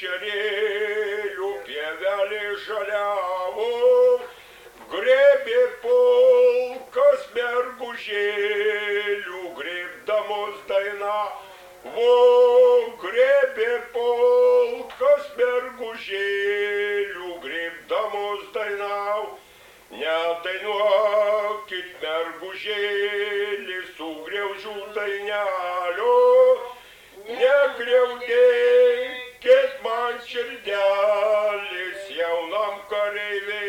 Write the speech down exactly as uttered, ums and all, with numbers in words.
ežerėlių pievelė žaliavo, grėbė pulkas mergužėlių, grėbdamos dainavo, grėbė pulkas mergužėlių, grėbdamos dainavo. Nedainuokit mergužėlį su griaužių dainelio, negriaudėkit man širdelės jaunam kareiviui.